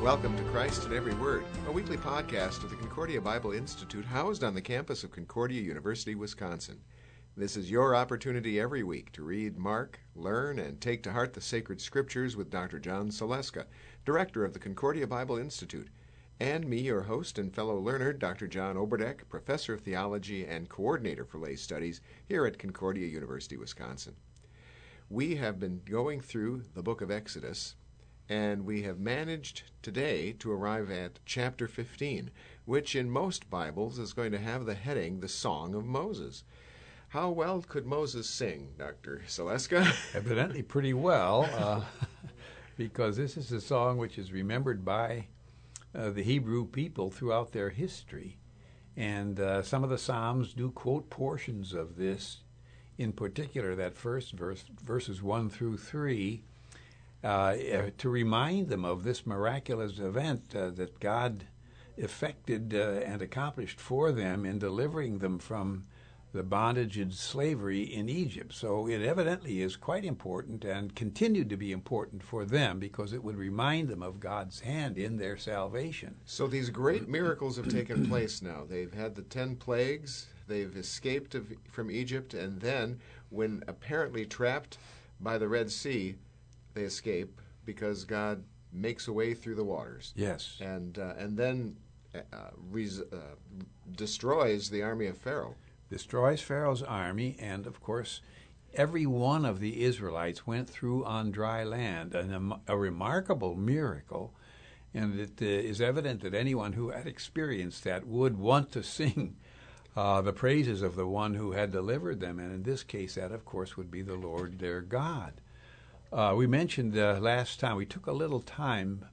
Welcome to Christ in Every Word, a weekly podcast of the Concordia Bible Institute housed on the campus of Concordia University, Wisconsin. This is your opportunity every week to read, mark, learn, and take to heart the sacred scriptures with Dr. John Saleska, director of the Concordia Bible Institute, and me, your host and fellow learner, Dr. John Oberdeck, professor of theology and coordinator for lay studies here at Concordia University, Wisconsin. We have been going through the book of Exodus, and we have managed today to arrive at chapter 15, which in most Bibles is going to have the heading, The Song of Moses. How well could Moses sing, Dr. Saleska? Evidently pretty well, because this is a song which is remembered by the Hebrew people throughout their history. And some of the Psalms do quote portions of this, in particular that first verse, verses 1 through 3, to remind them of this miraculous event that God effected and accomplished for them in delivering them from the bondage and slavery in Egypt. So it evidently is quite important and continued to be important for them because it would remind them of God's hand in their salvation. So these great miracles have taken place now. They've had the 10 plagues, they've escaped from Egypt, and then when apparently trapped by the Red Sea, they escape because God makes a way through the waters. Yes. And then destroys the army of Pharaoh. Destroys Pharaoh's army, and of course, every one of the Israelites went through on dry land, a remarkable miracle, and it is evident that anyone who had experienced that would want to sing the praises of the one who had delivered them, and in this case, that, of course, would be the Lord their God. We mentioned last time, we took a little time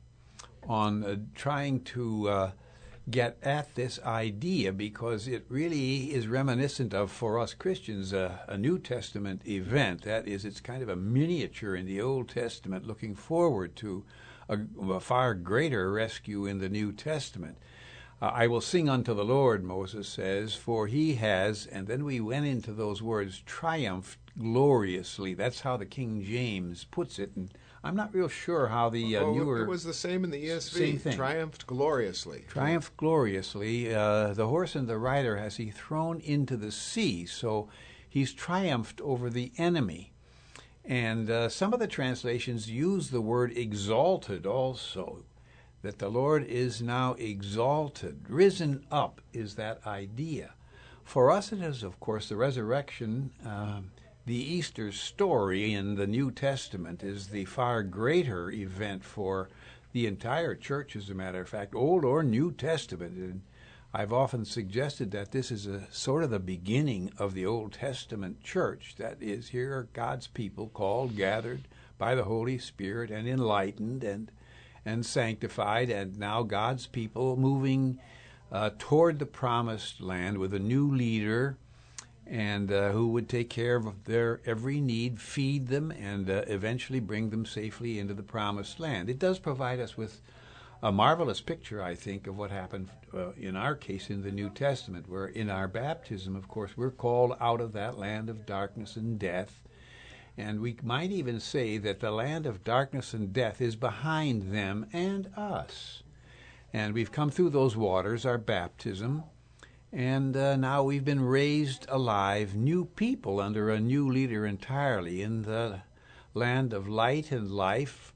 on trying to get at this idea because it really is reminiscent of, for us Christians, a New Testament event. That is, it's kind of a miniature in the Old Testament looking forward to a far greater rescue in the New Testament. I will sing unto the Lord, Moses says, for he has, and then we went into those words, triumphed gloriously. That's how the King James puts it, and I'm not real sure how the newer... It was the same in the ESV. Same thing. Triumphed gloriously. Triumphed gloriously. The horse and the rider has he thrown into the sea, so he's triumphed over the enemy. And some of the translations use the word exalted also, that the Lord is now exalted. Risen up is that idea. For us it is, of course, the resurrection. The Easter story in the New Testament is the far greater event for the entire church, as a matter of fact, Old or New Testament. And I've often suggested that this is a sort of the beginning of the Old Testament church. That is, here are God's people called, gathered by the Holy Spirit and enlightened and sanctified, and now God's people moving toward the promised land with a new leader, and who would take care of their every need, feed them, and eventually bring them safely into the promised land. It does provide us with a marvelous picture, I think, of what happened in our case in the New Testament, where in our baptism, of course, we're called out of that land of darkness and death. And we might even say that the land of darkness and death is behind them and us. And we've come through those waters, our baptism, and now we've been raised alive, new people under a new leader entirely in the land of light and life.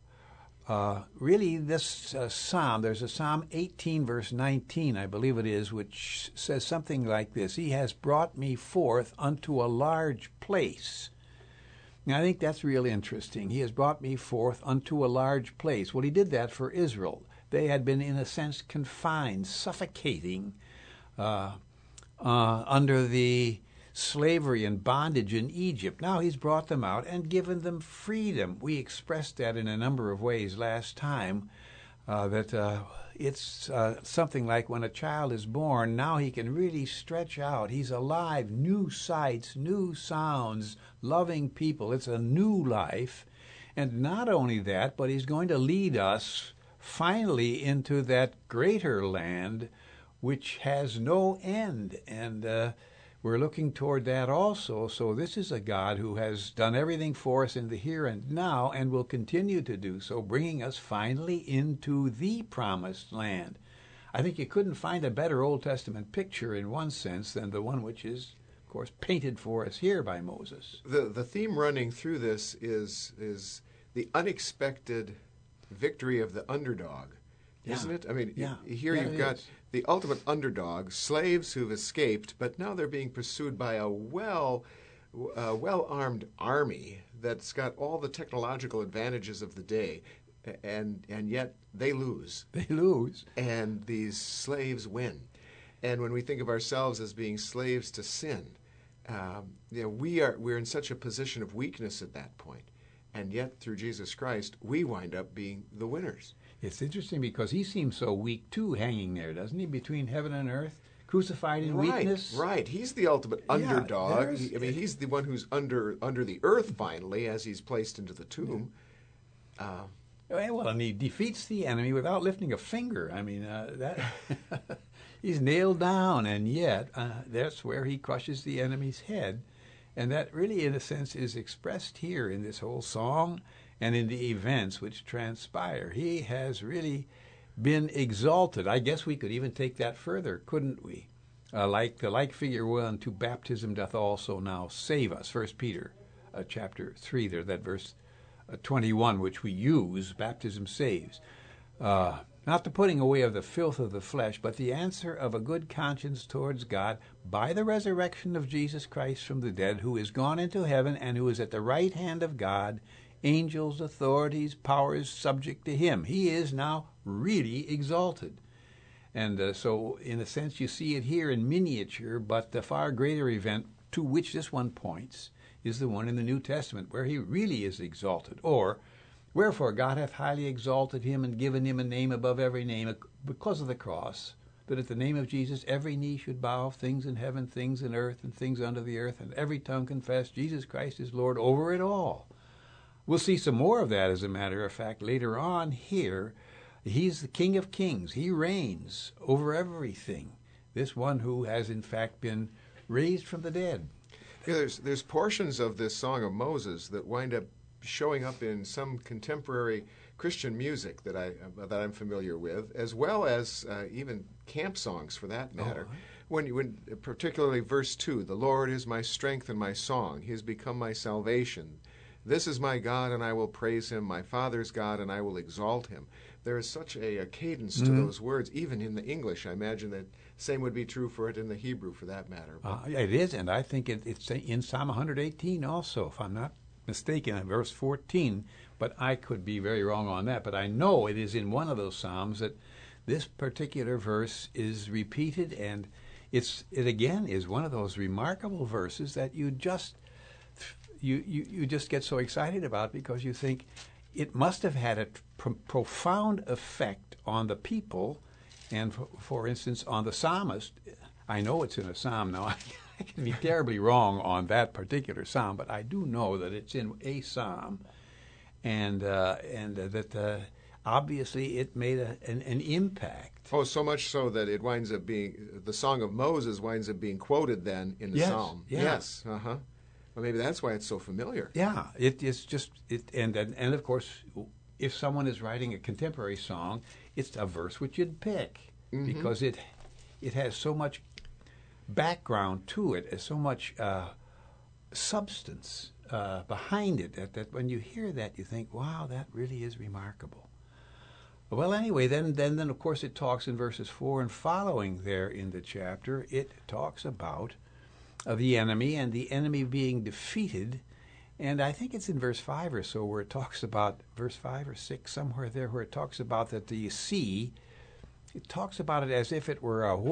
Really, this psalm, there's a Psalm 18, verse 19, I believe it is, which says something like this: He has brought me forth unto a large place. Now, I think that's really interesting. He has brought me forth unto a large place. Well, he did that for Israel. They had been, in a sense, confined, suffocating under the slavery and bondage in Egypt. Now he's brought them out and given them freedom. We expressed that in a number of ways last time, that it's something like when a child is born, now he can really stretch out. He's alive, new sights, new sounds, loving people. It's a new life. And not only that, but he's going to lead us finally into that greater land which has no end. And we're looking toward that also. So this is a God who has done everything for us in the here and now and will continue to do so, bringing us finally into the promised land. I think you couldn't find a better Old Testament picture in one sense than the one which is, of course, painted for us here by Moses. The theme running through this is the unexpected victory of the underdog, isn't it? I mean, here you've got the ultimate underdog, slaves who've escaped, but now they're being pursued by a well-armed army that's got all the technological advantages of the day, and yet they lose. They lose. And these slaves win. And when we think of ourselves as being slaves to sin, we're in such a position of weakness at that point. And yet, through Jesus Christ, we wind up being the winners. It's interesting because he seems so weak, too, hanging there, doesn't he, between heaven and earth, crucified in weakness? Right. He's the ultimate underdog. He's the one who's under the earth, finally, as he's placed into the tomb. Well, and he defeats the enemy without lifting a finger. I mean, that he's nailed down, and yet that's where he crushes the enemy's head. And that really, in a sense, is expressed here in this whole song and in the events which transpire. He has really been exalted. I guess we could even take that further, couldn't we? Like the like figure will unto baptism doth also now save us. 1 Peter chapter 3, there, that verse 21, which we use, baptism saves. Not the putting away of the filth of the flesh, but the answer of a good conscience towards God by the resurrection of Jesus Christ from the dead, who is gone into heaven and who is at the right hand of God, angels, authorities, powers subject to him. He is now really exalted. And so, in a sense, you see it here in miniature, but the far greater event to which this one points is the one in the New Testament, where he really is exalted. Or, wherefore God hath highly exalted him and given him a name above every name, because of the cross, that at the name of Jesus every knee should bow, things in heaven, things in earth, and things under the earth, and every tongue confess Jesus Christ is Lord over it all. We'll see some more of that, as a matter of fact, later on here. He's the King of Kings. He reigns over everything. This one who has, in fact, been raised from the dead. Yeah, there's portions of this Song of Moses that wind up showing up in some contemporary Christian music that I'm familiar with, as well as even camp songs, for that matter. Oh. When particularly verse 2, the Lord is my strength and my song. He has become my salvation. This is my God, and I will praise him, my Father's God, and I will exalt him. There is such a cadence to those words, even in the English. I imagine that same would be true for it in the Hebrew, for that matter. It is, and I think it's in Psalm 118 also, if I'm not mistaken, in verse 14, but I could be very wrong on that. But I know it is in one of those Psalms that this particular verse is repeated, and it again is one of those remarkable verses that you just get so excited about, because you think it must have had a profound effect on the people, and for instance, on the psalmist. I know it's in a psalm now. I can be terribly wrong on that particular psalm, but I do know that it's in a psalm, and that obviously it made an impact. Oh, so much so that it winds up being, the Song of Moses winds up being quoted then in the psalm. Yeah. Yes. Uh-huh. Well, maybe that's why it's so familiar. Yeah, it's just and of course, if someone is writing a contemporary song, it's a verse which you'd pick, because it has so much background to it, so much substance behind it, that when you hear that, you think, wow, that really is remarkable. Well, anyway, then of course it talks in verses 4 and following there in the chapter, it talks about the enemy and the enemy being defeated. And I think it's in verse 5 or so where it talks about, verse 5 or 6, somewhere there, where it talks about that the sea, it talks about it as if it were a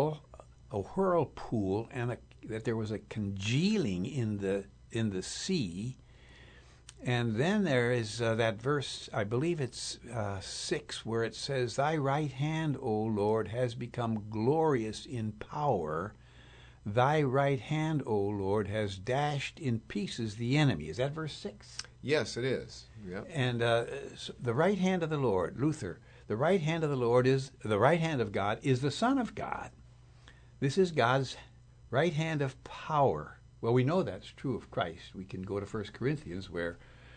whirlpool, and that there was a congealing in the sea. And then there is that verse, I believe it's 6, where it says, "Thy right hand, O Lord, has become glorious in power. Thy right hand, O Lord, has dashed in pieces the enemy." Is that verse 6? Yes, it is. Yep. And so the right hand of the Lord, Luther, the right hand of the Lord is, the right hand of God is the Son of God. This is God's right hand of power. Well, we know that's true of Christ. We can go to 1 Corinthians where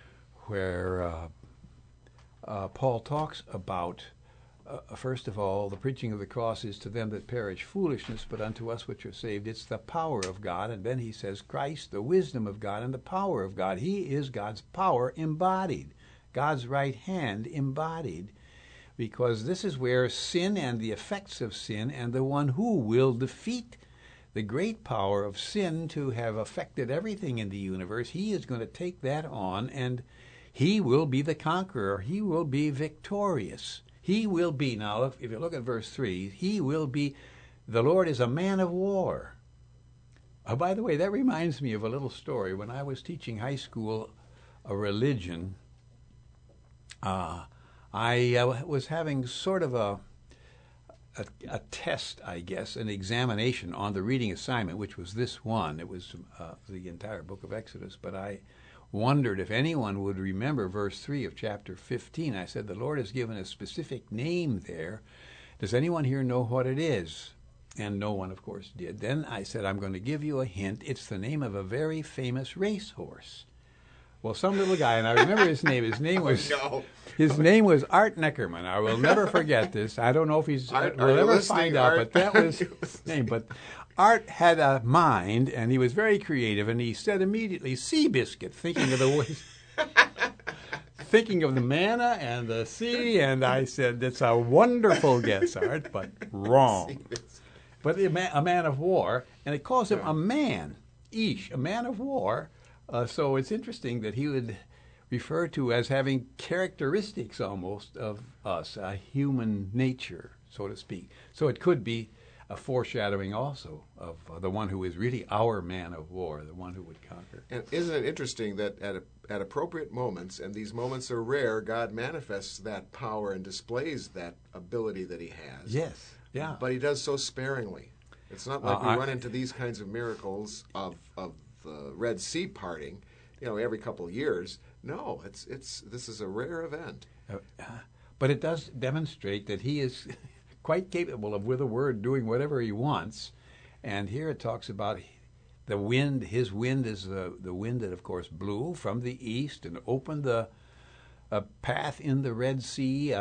Paul talks about, first of all, the preaching of the cross is to them that perish foolishness, but unto us which are saved, it's the power of God. And then he says, Christ, the wisdom of God and the power of God. He is God's power embodied, God's right hand embodied, because this is where sin and the effects of sin and the one who will defeat the great power of sin to have affected everything in the universe, he is going to take that on, and he will be the conqueror. He will be victorious. He will be, now if you look at verse 3, he will be, the Lord is a man of war. Oh, by the way, that reminds me of a little story. When I was teaching high school a religion, I was having sort of a test, I guess, an examination on the reading assignment, which was this one. It was the entire book of Exodus, but I wondered if anyone would remember verse 3 of chapter 15. I said, the Lord has given a specific name there. Does anyone here know what it is? And no one, of course, did. Then I said, I'm going to give you a hint. It's the name of a very famous racehorse. Well, some little guy, and I remember his name. His name was his name was Art Neckerman. I will never forget this. I don't know if we'll ever find out, but that was his name. But Art had a mind, and he was very creative, and he said immediately, Seabiscuit, thinking of the manna and the sea, and I said, that's a wonderful guess, Art, but wrong. But a man of war, and it calls him a man, Ish, a man of war. So it's interesting that he would refer to as having characteristics almost of us, a human nature, so to speak. So it could be a foreshadowing also of the one who is really our man of war, the one who would conquer. And isn't it interesting that at appropriate moments, and these moments are rare, God manifests that power and displays that ability that he has. Yes, yeah. But he does so sparingly. It's not like we run into these kinds of miracles of the Red Sea parting, every couple of years. No, this is a rare event. But it does demonstrate that he is quite capable of, with a word, doing whatever he wants. And here it talks about the wind. His wind is the wind that, of course, blew from the east and opened a path in the Red Sea.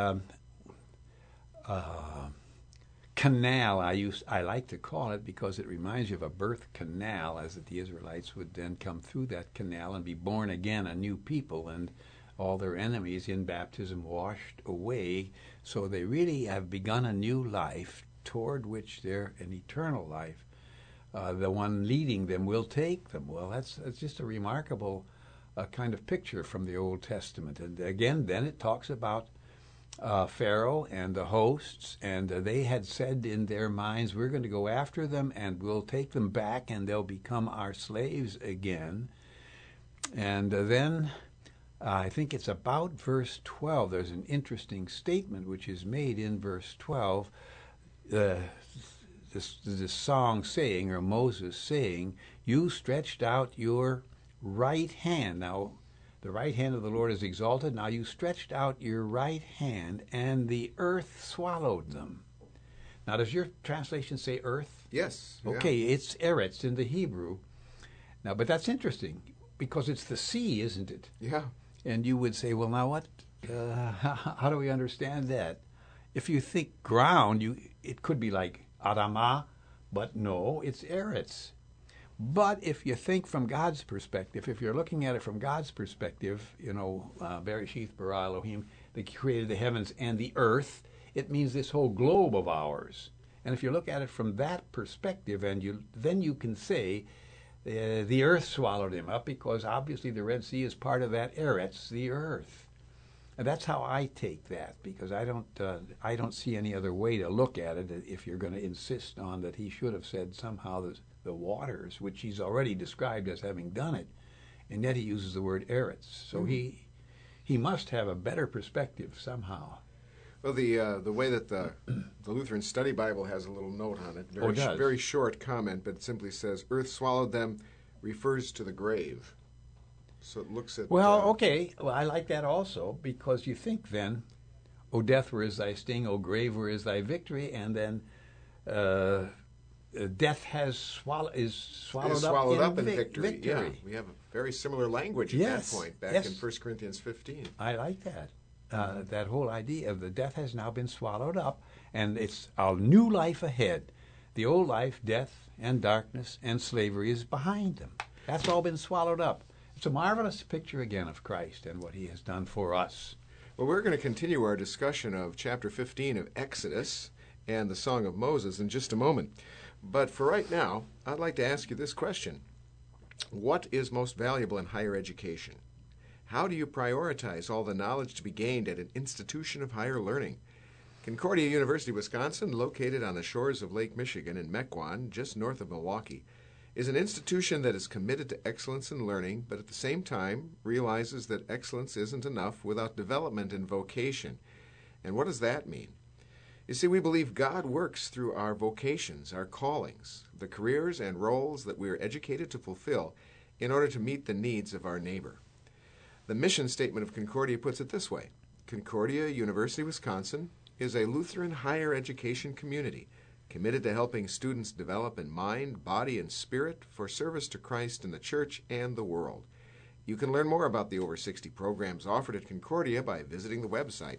Canal, I like to call it, because it reminds you of a birth canal, as that the Israelites would then come through that canal and be born again, a new people, and all their enemies in baptism washed away. So they really have begun a new life toward which they're an eternal life. The one leading them will take them. Well, that's just a remarkable kind of picture from the Old Testament. And again, then it talks about Pharaoh and the hosts, and they had said in their minds, we're going to go after them and we'll take them back and they'll become our slaves again. And then I think it's about verse 12. There's an interesting statement which is made in verse 12. This song saying, or Moses saying, you stretched out your right hand. Now, the right hand of the Lord is exalted. Now you stretched out your right hand, and the earth swallowed them. Now, does your translation say earth? Yes. Okay, it's eretz in the Hebrew. Now, but that's interesting, because it's the sea, isn't it? Yeah. And you would say, well, now what? How do we understand that? If you think ground, it could be like Adamah, but no, it's eretz. But if you think from God's perspective, if you're looking at it from God's perspective, Bereshith bara Elohim, they created the heavens and the earth, it means this whole globe of ours. And if you look at it from that perspective, then you can say the earth swallowed him up, because obviously the Red Sea is part of that eretz, the earth. And that's how I take that, because I don't see any other way to look at it if you're going to insist on that he should have said somehow the waters, which he's already described as having done it, and yet he uses the word eretz. So he must have a better perspective somehow. Well, the way that the Lutheran Study Bible has a little note on it, very short comment, but it simply says, earth swallowed them, refers to the grave. So it looks at... Well, okay. Well, I like that also, because you think then, O death, where is thy sting? O grave, where is thy victory? And then death is swallowed up in victory. Yeah, we have a very similar language at that point back in 1 Corinthians 15. I like that. That whole idea of the death has now been swallowed up, and it's a new life ahead. The old life, death and darkness and slavery, is behind them. That's all been swallowed up. It's a marvelous picture again of Christ and what he has done for us. Well, we're going to continue our discussion of chapter 15 of Exodus and the Song of Moses in just a moment. But for right now, I'd like to ask you this question. What is most valuable in higher education? How do you prioritize all the knowledge to be gained at an institution of higher learning? Concordia University, Wisconsin, located on the shores of Lake Michigan in Mequon, just north of Milwaukee, is an institution that is committed to excellence in learning, but at the same time realizes that excellence isn't enough without development in vocation. And what does that mean? You see, we believe God works through our vocations, our callings, the careers and roles that we are educated to fulfill in order to meet the needs of our neighbor. The mission statement of Concordia puts it this way: Concordia University, Wisconsin is a Lutheran higher education community committed to helping students develop in mind, body, and spirit for service to Christ in the church and the world. You can learn more about the over 60 programs offered at Concordia by visiting the website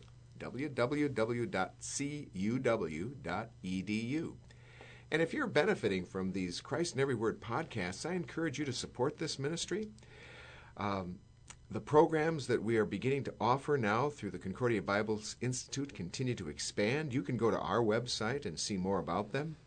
www.cuw.edu. And if you're benefiting from these Christ in Every Word podcasts, I encourage you to support this ministry. The programs that we are beginning to offer now through the Concordia Bible Institute continue to expand. You can go to our website and see more about them,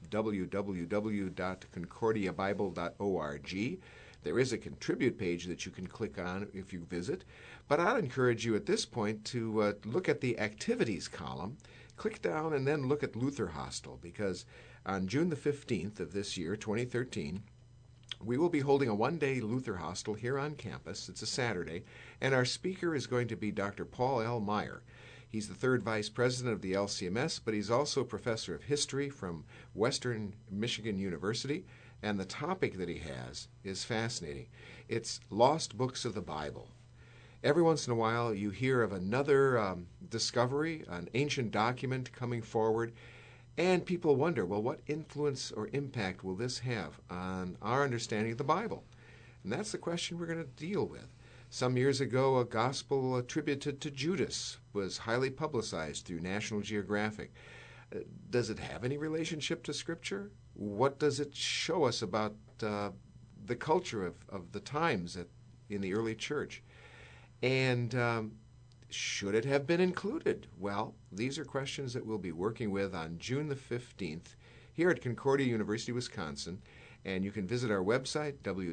www.concordiabible.org. There is a contribute page that you can click on if you visit. But I'd encourage you at this point to look at the activities column, click down, and then look at Luther Hostel, because on June the 15th of this year, 2013, we will be holding a one-day Luther Hostel here on campus. It's a Saturday, and our speaker is going to be Dr. Paul L. Meyer. He's the third vice president of the LCMS, but he's also a professor of history from Western Michigan University, and the topic that he has is fascinating. It's lost books of the Bible. Every once in a while, you hear of another discovery, an ancient document coming forward, and people wonder, well, what influence or impact will this have on our understanding of the Bible? And that's the question we're going to deal with. Some years ago, a gospel attributed to Judas was highly publicized through National Geographic. Does it have any relationship to Scripture? What does it show us about the culture of the times in the early church? And should it have been included? Well, these are questions that we'll be working with on June the 15th here at Concordia University, Wisconsin. And you can visit our website,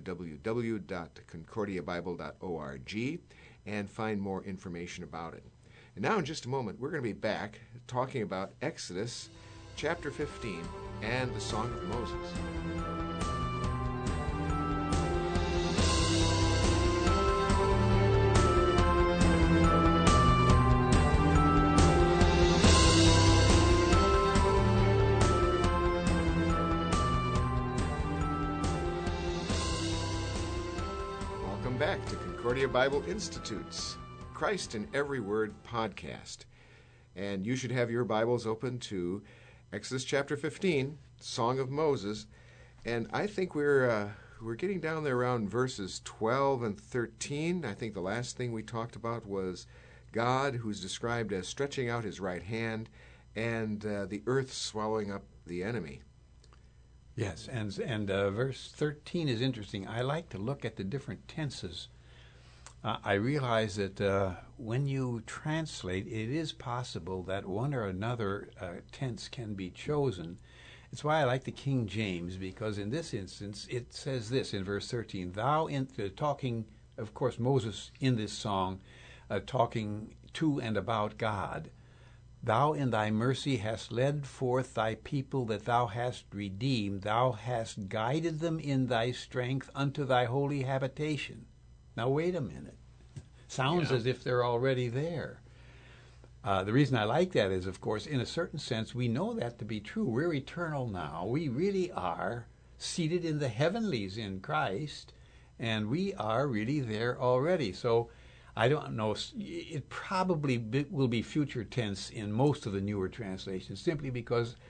www.concordiabible.org, and find more information about it. And now in just a moment, we're going to be back talking about Exodus chapter 15 and the Song of Moses. Back to Concordia Bible Institute's Christ in Every Word podcast. And you should have your Bibles open to Exodus chapter 15, Song of Moses. And I think we're getting down there around verses 12 and 13. I think the last thing we talked about was God, who's described as stretching out his right hand, and the earth swallowing up the enemy. Yes, and verse 13 is interesting. I like to look at the different tenses. I realize that when you translate, it is possible that one or another tense can be chosen. It's why I like the King James, because in this instance, it says this in verse 13, talking, of course, Moses in this song, talking to and about God. Thou in thy mercy hast led forth thy people that thou hast redeemed. Thou hast guided them in thy strength unto thy holy habitation. Now wait a minute. Sounds as if they're already there. The reason I like that is, of course, in a certain sense, we know that to be true. We're eternal now. We really are seated in the heavenlies in Christ, and we are really there already. So I don't know, it probably will be future tense in most of the newer translations, simply because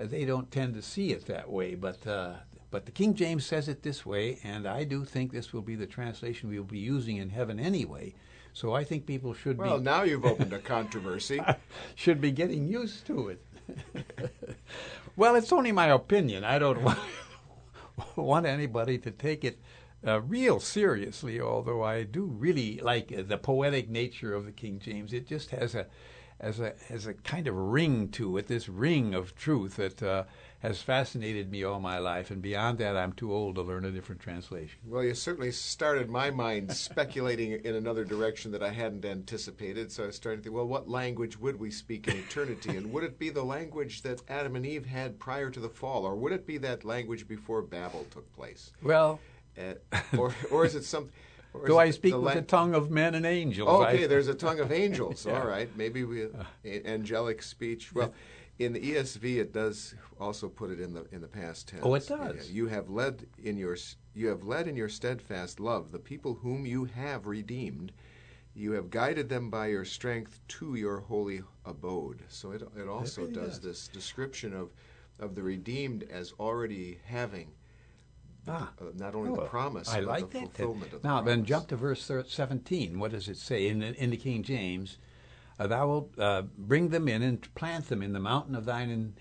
they don't tend to see it that way. But the King James says it this way, and I do think this will be the translation we will be using in heaven anyway. So I think people should Well, now you've opened a controversy. should be getting used to it. Well, it's only my opinion. I don't want anybody to take it real seriously, although I do really like the poetic nature of the King James. It just has a kind of ring to it, this ring of truth that has fascinated me all my life, and beyond that, I'm too old to learn a different translation. Well, you certainly started my mind speculating in another direction that I hadn't anticipated, so I was starting to think, well, what language would we speak in eternity? And would it be the language that Adam and Eve had prior to the fall, or would it be that language before Babel took place? Well, or is it something... Do I speak with the tongue of men and angels? Okay, there's a tongue of angels. Yeah. All right, maybe angelic speech. Well, in the ESV, it does also put it in the past tense. Oh, it does. You have led in your steadfast love the people whom you have redeemed. You have guided them by your strength to your holy abode. So it also really does this description of the redeemed as already having. Not only the promise, I but like the that. fulfillment of the Now, promise. then jump to verse 17. What does it say in the King James? Thou wilt bring them in and plant them in the mountain of thine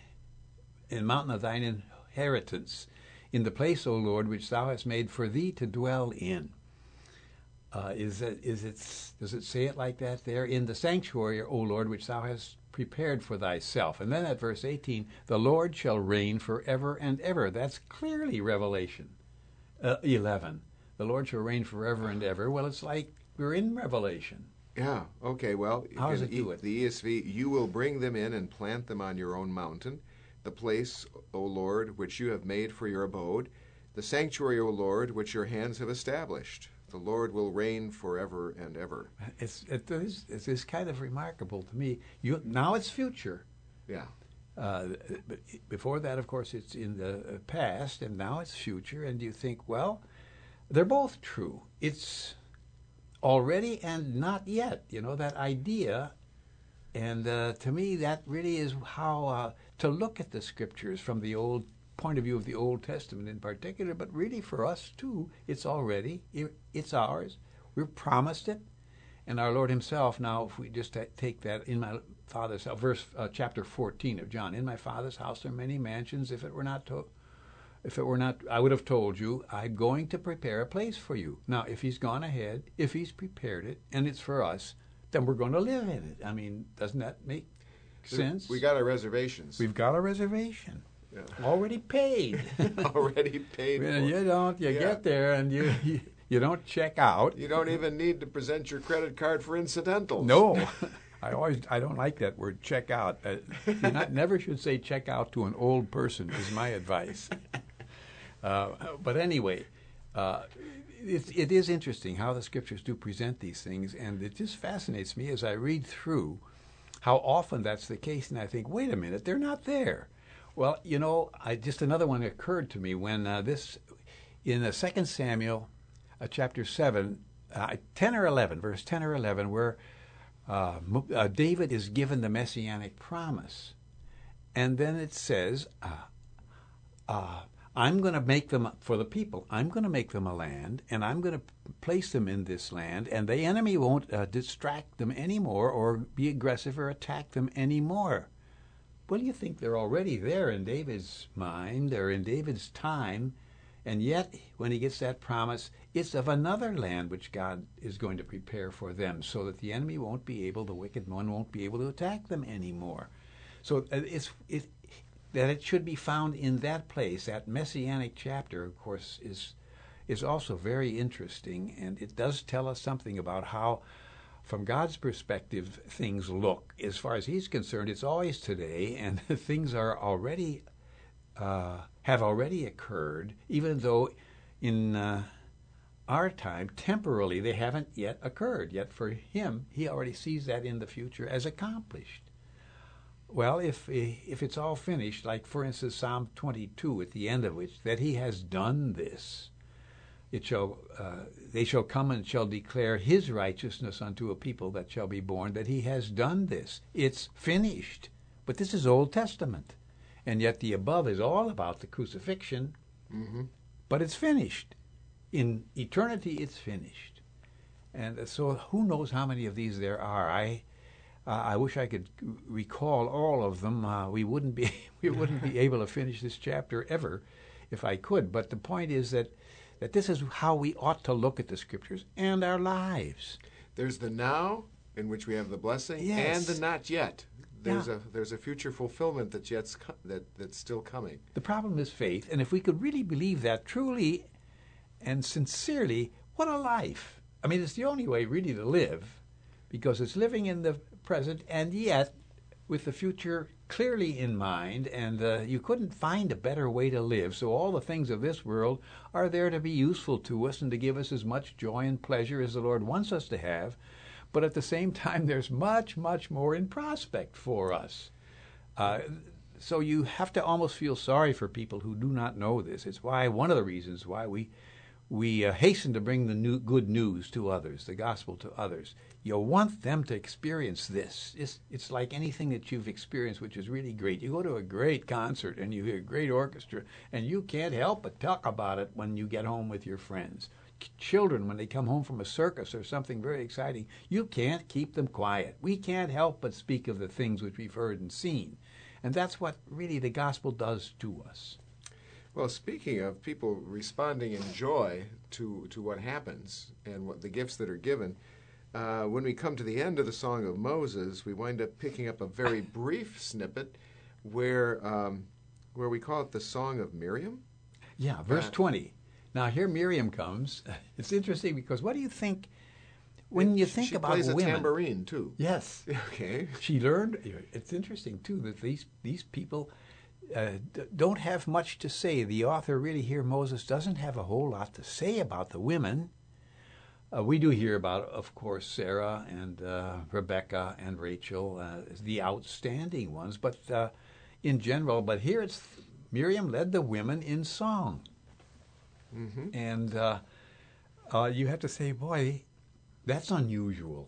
inheritance, in the place, O Lord, which thou hast made for thee to dwell in. Does it say it like that there? In the sanctuary, O Lord, which thou hast prepared for thyself. And then at verse 18, the Lord shall reign forever and ever. That's clearly Revelation 11. The Lord shall reign forever and ever. Well, it's like we're in Revelation. Yeah, okay, well, How does it do it? The ESV, you will bring them in and plant them on your own mountain, the place, O Lord, which you have made for your abode, the sanctuary, O Lord, which your hands have established. The Lord will reign forever and ever. It's kind of remarkable to me. Now it's future. Yeah. Before that, of course, it's in the past, and now it's future. And you think, well, they're both true. It's already and not yet, that idea. And to me, that really is how to look at the Scriptures from the old point of view of the Old Testament in particular, but really for us too, it's ours. We're promised it. And our Lord himself, now if we just take that in my Father's house, chapter 14 of John, in my Father's house are many mansions. If it were not, I would have told you, I'm going to prepare a place for you. Now, if he's gone ahead, if he's prepared it, and it's for us, then we're going to live in it. I mean, doesn't that make sense? We got our reservations. We've got a reservation. Yeah. Already paid. Already paid for. You get there and you don't check out. You don't even need to present your credit card for incidentals. No. I don't like that word, check out. You never should say check out to an old person is my advice. But anyway, it is interesting how the Scriptures do present these things, and it just fascinates me as I read through how often that's the case, and I think, wait a minute, they're not there. Well, just another one occurred to me when in 2 Samuel chapter 7, 10 or 11, verse 10 or 11, where David is given the messianic promise. And then it says, I'm going to make them, for the people, I'm going to make them a land, and I'm going to place them in this land, and the enemy won't distract them anymore or be aggressive or attack them anymore. Well, you think they're already there in David's mind or in David's time, and yet when he gets that promise, it's of another land which God is going to prepare for them so that the enemy won't be able, the wicked one won't be able to attack them anymore. So that it should be found in that place, that messianic chapter, of course, is also very interesting, and it does tell us something about how, from God's perspective, things look. As far as he's concerned, it's always today, and things are already have already occurred, even though in our time, temporarily, they haven't yet occurred. Yet for him, he already sees that in the future as accomplished. Well, if it's all finished, like, for instance, Psalm 22, at the end of which, that he has done this, they shall come and shall declare his righteousness unto a people that shall be born, that he has done this. It's finished. But this is Old Testament. And yet the above is all about the crucifixion, Mm-hmm. but it's finished. In eternity, it's finished. And so who knows how many of these there are. I wish I could recall all of them. We wouldn't be able to finish this chapter ever if I could. But the point is that this is how we ought to look at the Scriptures and our lives. There's the now, in which we have the blessing, Yes. and the not yet. There's a future fulfillment that's still coming. The problem is faith, and if we could really believe that truly and sincerely, what a life. I mean, it's the only way really to live, because it's living in the present and yet with the future clearly in mind, and you couldn't find a better way to live. So all the things of this world are there to be useful to us and to give us as much joy and pleasure as the Lord wants us to have. But at the same time, there's much, much more in prospect for us. So you have to almost feel sorry for people who do not know this. It's one of the reasons why we hasten to bring the good news to others, the gospel to others. You want them to experience this. It's like anything that you've experienced, which is really great. You go to a great concert and you hear a great orchestra, and you can't help but talk about it when you get home with your friends. Children, when they come home from a circus or something very exciting, you can't keep them quiet. We can't help but speak of the things which we've heard and seen. And that's what really the gospel does to us. Well, speaking of people responding in joy to what happens and what the gifts that are given, when we come to the end of the Song of Moses, we wind up picking up a very brief snippet where we call it the Song of Miriam. Yeah, verse 20. Now here Miriam comes. It's interesting because what do you think when you think about women? She plays a tambourine too. Yes. Okay. She learned. It's interesting too that these people don't have much to say. The author really here, Moses, doesn't have a whole lot to say about the women. We do hear about, of course, Sarah and Rebecca and Rachel, the outstanding ones, but in general. But here it's Miriam led the women in song. Mm-hmm. And you have to say, boy, that's unusual.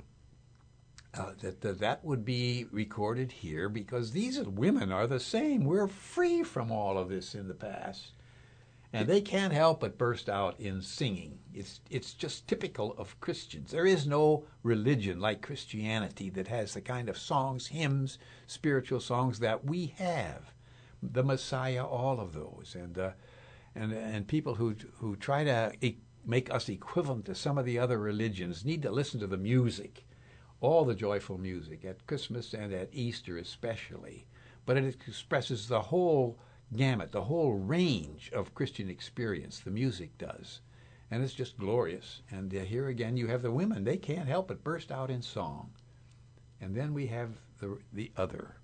That would be recorded here because these women are the same. We're free from all of this in the past. And they can't help but burst out in singing. It's just typical of Christians. There is no religion like Christianity that has the kind of songs, hymns, spiritual songs that we have. The Messiah, all of those. And people who try to make us equivalent to some of the other religions need to listen to the music, all the joyful music, at Christmas and at Easter especially. But it expresses the whole gamut, the whole range of Christian experience, the music does. And it's just glorious. And here again you have the women. They can't help but burst out in song. And then we have the other.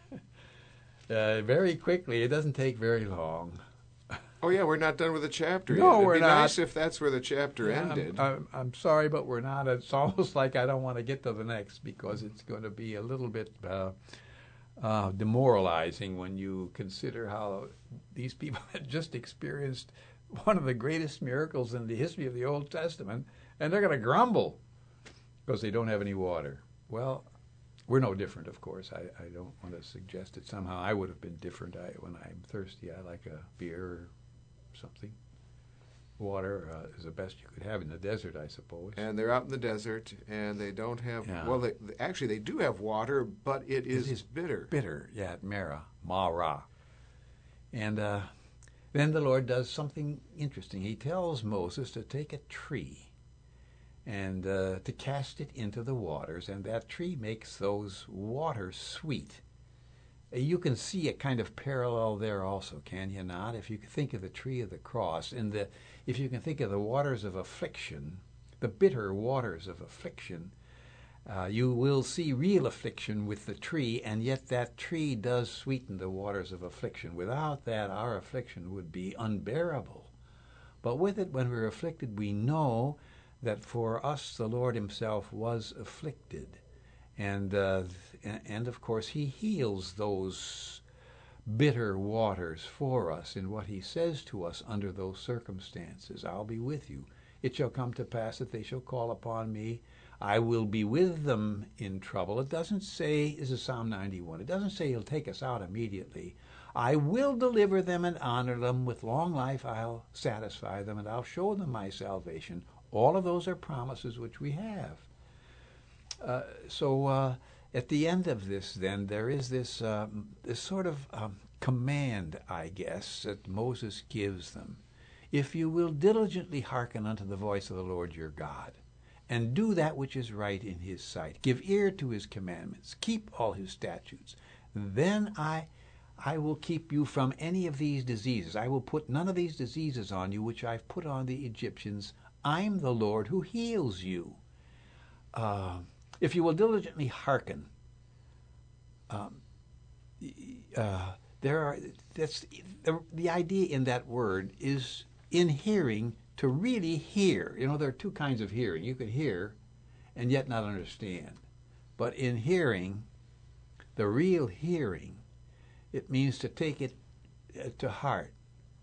Very quickly, it doesn't take very long. Oh, yeah, we're not done with the chapter No, yet. we're It'd be not. nice if that's where the chapter ended. I'm sorry, but we're not. It's almost like I don't want to get to the next because it's going to be a little bit demoralizing when you consider how these people had just experienced one of the greatest miracles in the history of the Old Testament, and they're going to grumble because they don't have any water. Well, we're no different, of course. I don't want to suggest that somehow I would have been different. When I'm thirsty, I like a beer or something. Water is the best you could have in the desert, I suppose. And they're out in the desert, and they don't have... Yeah. Well, actually, they do have water, but it is bitter. Bitter, yeah, Mara. And then the Lord does something interesting. He tells Moses to take a tree and to cast it into the waters, and that tree makes those waters sweet. You can see a kind of parallel there also, can you not? If you can think of the tree of the cross, and if you can think of the waters of affliction, the bitter waters of affliction, you will see real affliction with the tree, and yet that tree does sweeten the waters of affliction. Without that, our affliction would be unbearable. But with it, when we're afflicted, we know that for us the Lord himself was afflicted. And of course, he heals those bitter waters for us in what he says to us under those circumstances. I'll be with you. It shall come to pass that they shall call upon me. I will be with them in trouble. It doesn't say, this is Psalm 91, it doesn't say he'll take us out immediately. I will deliver them and honor them. With long life I'll satisfy them, and I'll show them my salvation. All of those are promises which we have. So at the end of this, then, there is this sort of command, I guess, that Moses gives them. If you will diligently hearken unto the voice of the Lord your God, and do that which is right in his sight, give ear to his commandments, keep all his statutes, then I will keep you from any of these diseases. I will put none of these diseases on you which I've put on the Egyptians. I'm the Lord who heals you. If you will diligently hearken, the idea in that word is in hearing, to really hear. You know, there are two kinds of hearing. You can hear and yet not understand. But in hearing, the real hearing, it means to take it to heart.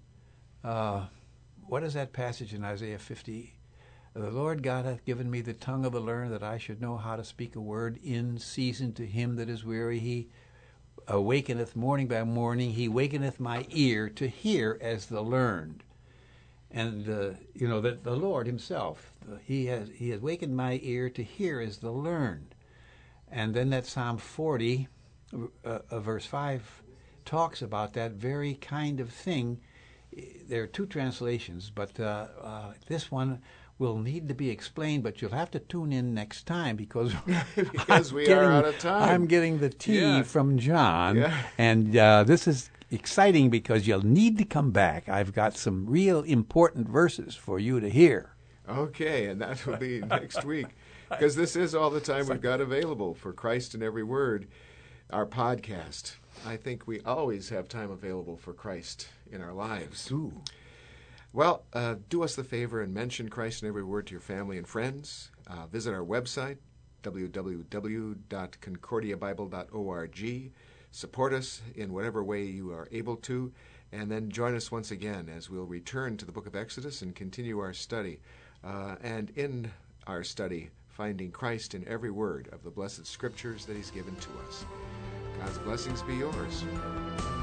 What is that passage in Isaiah 50? The Lord God hath given me the tongue of the learned, that I should know how to speak a word in season to him that is weary. He awakeneth morning by morning. He wakeneth my ear to hear as the learned. And you know that the Lord himself, he has wakened my ear to hear as the learned. And then that Psalm 40, verse 5, talks about that very kind of thing. There are two translations, but this one will need to be explained, but you'll have to tune in next time because we are out of time. I'm getting the tea from John, and this is exciting because you'll need to come back. I've got some real important verses for you to hear. Okay, and that will be next week, because this is all the time we've got available for Christ in Every Word, our podcast. I think we always have time available for Christ in our lives. Ooh. Well, do us the favor and mention Christ in Every Word to your family and friends. Visit our website, www.concordiabible.org. Support us in whatever way you are able to, and then join us once again as we'll return to the book of Exodus and continue our study. And in our study, finding Christ in every word of the blessed Scriptures that he's given to us. God's blessings be yours.